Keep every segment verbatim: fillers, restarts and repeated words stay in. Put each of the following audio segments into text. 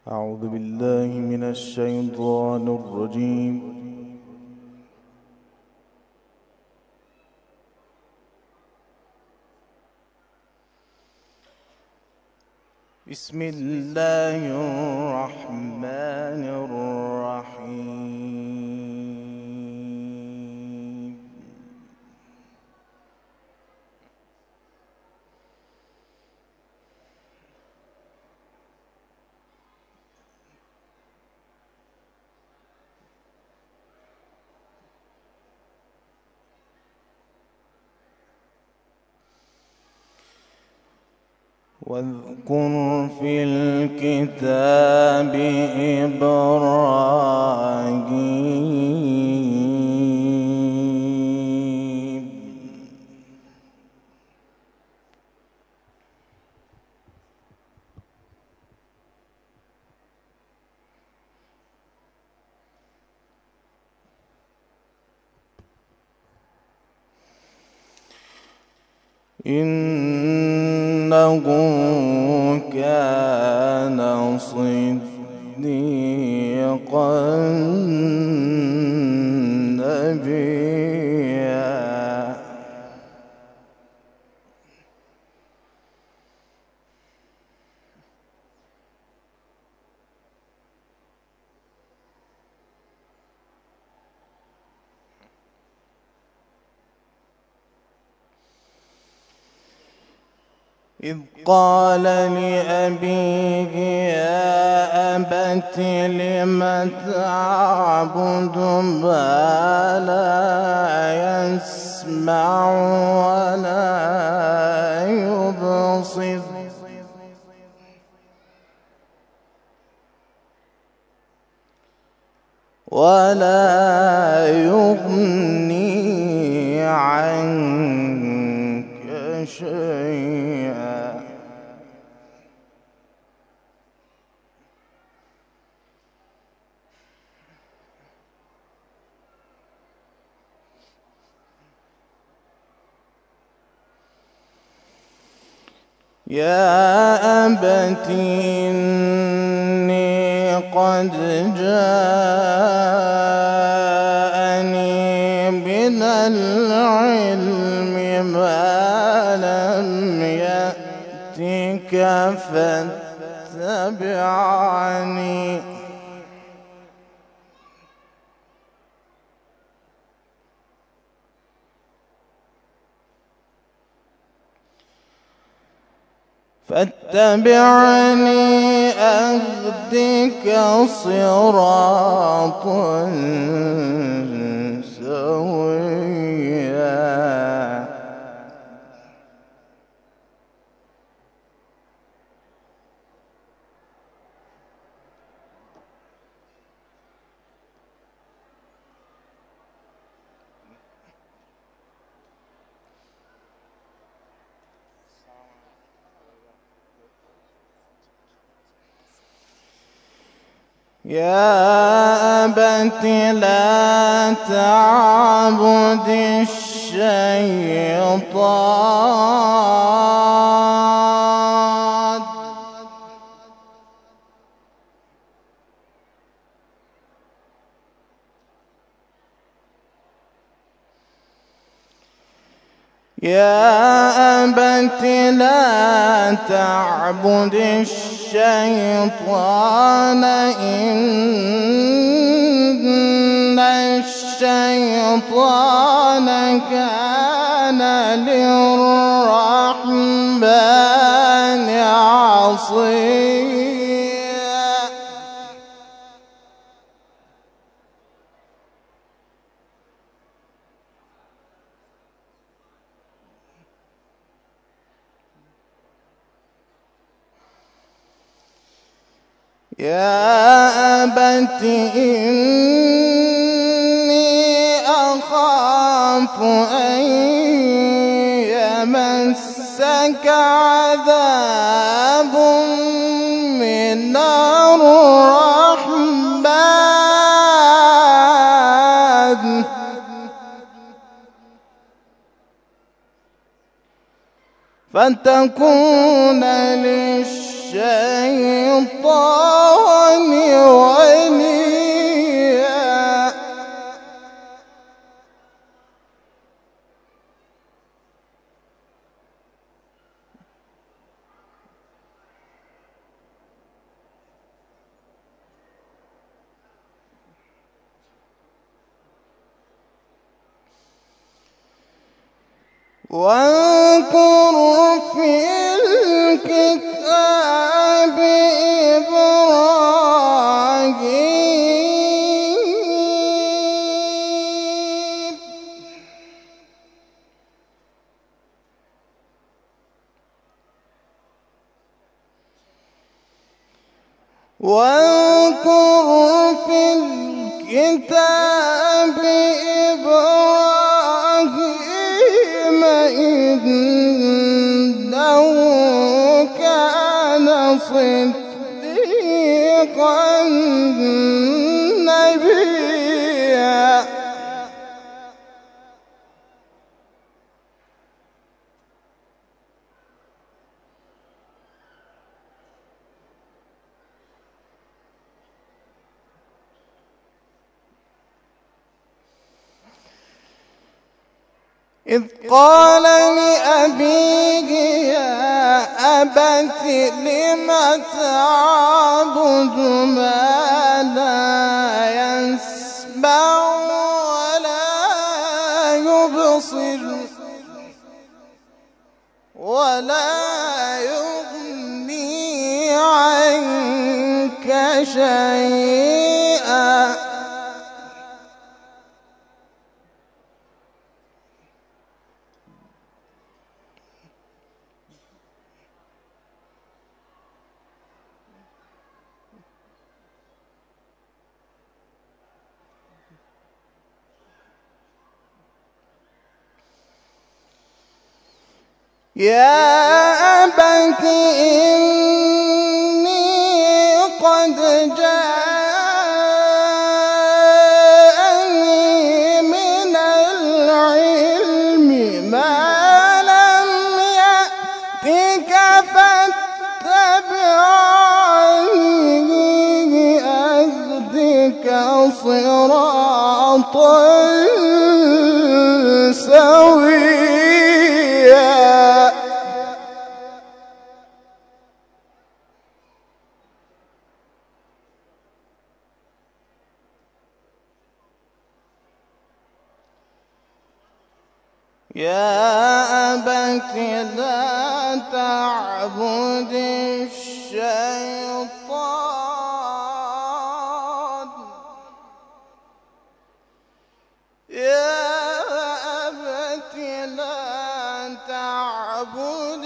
أعوذ بالله من الشيطان الرجيم. بسم الله الرحمن الرحيم. واذكر في الكتاب إبراهيم إنه كان صديقا نبيا. إذ قال لأبيه يا أبت لم تعبد ما لا يسمع ولا يبصر ولا يغني عنك شيئا. يا أبت إني قد جاءني من العلم ما لم يأتك فاتبعني فاتبعني أهدك صراطا سويا. يا أبت لا تعبد الشيطان يا أبت لا تعبد الشيطان إن الشيطان كان للرحمن عصيا. يا أبت إني أخاف أن يمسك عذاب من الرحمن فتكون للشيطان واذكر في الكتاب إبراهيم واذكر في الكتاب إبراهيم إنه كان صديقا نبيا إذ قال لأبيه يا أبت لم تعبد ما لا يسمع ولا يبصر ولا يغني عنك شيئا يا أبت إني قد جاءني من العلم ما لم يأتك فاتبعني أهدك صراطا سويا يا أبت لا تعبد الشيطان يا أبت لا تعبد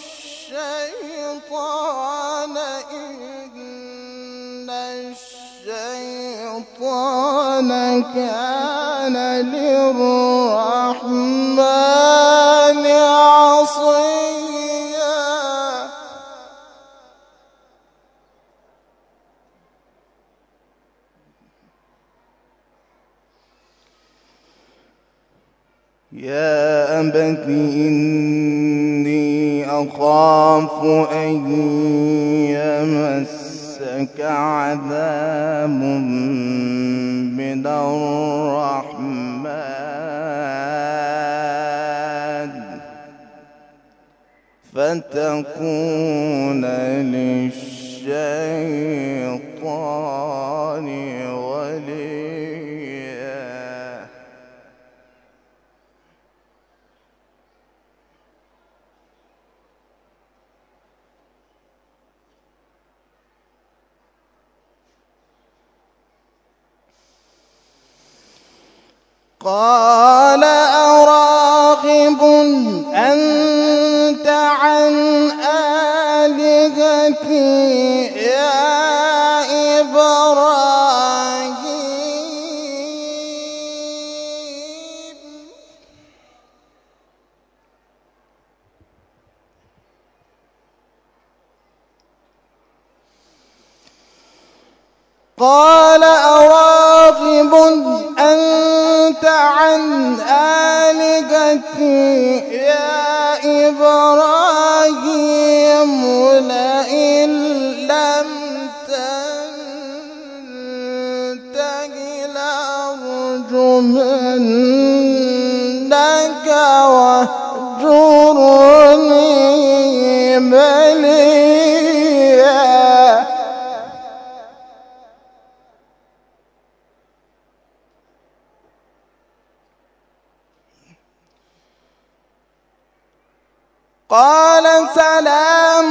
الشيطان إن الشيطان كان للرحمن عصيا يا أبت إني أخاف أن يمسك عذاب من الرحمن فتكون للشيطان وليا قال أراغب أنت عن آلهتي يا إبراهيم قال أراغب أنت عن آلهتي يا إبراهيم لئن لم تنته لأرجمنك واهجرني مليا قال سلام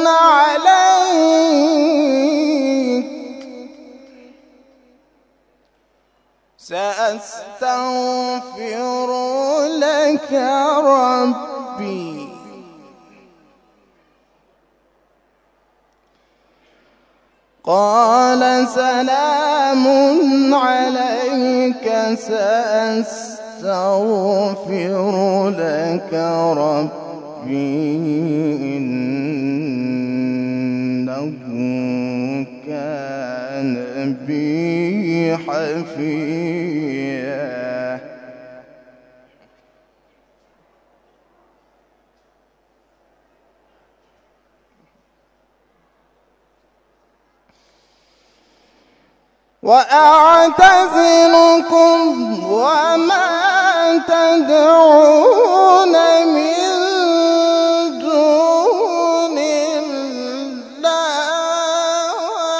عليك سأستغفر لك ربي قال سلام عليك سأستغفر لك ربي إنه كان بي حفيا. وأعتزلكم وما تدعون من دون الله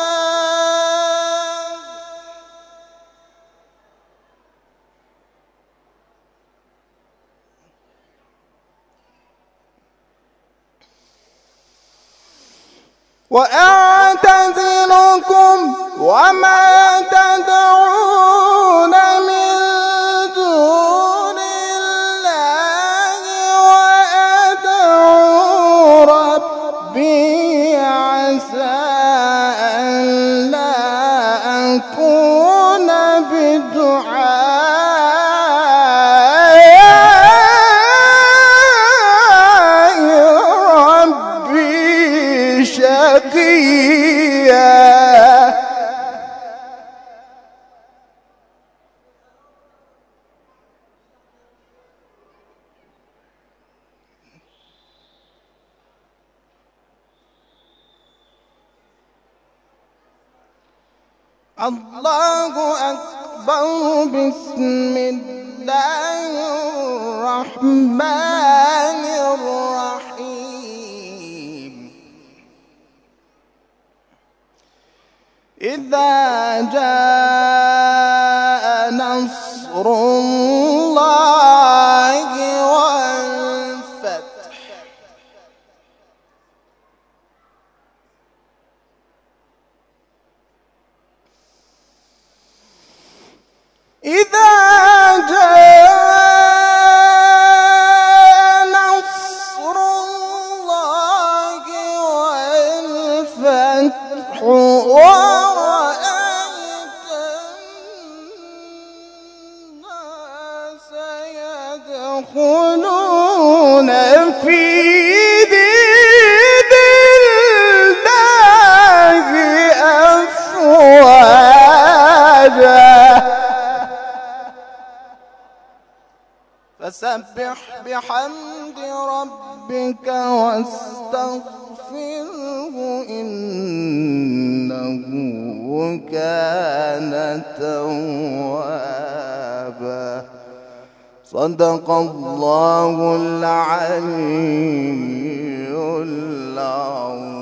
وأعتزلكم وما تدعون من دون الله وأدعو ربي عسى ألا أكون بدعاء ربي شقيا. الله أكبر. بسم الله الرحمن الرحيم. إذا جاء نصر الله والفتح إذا جاء نصر الله والفتح ورأيت الناس يدخلون في دين الله أفواجا فسبح بحمد ربك واستغفره إنه كان توابا. صدق الله العلي العظيم.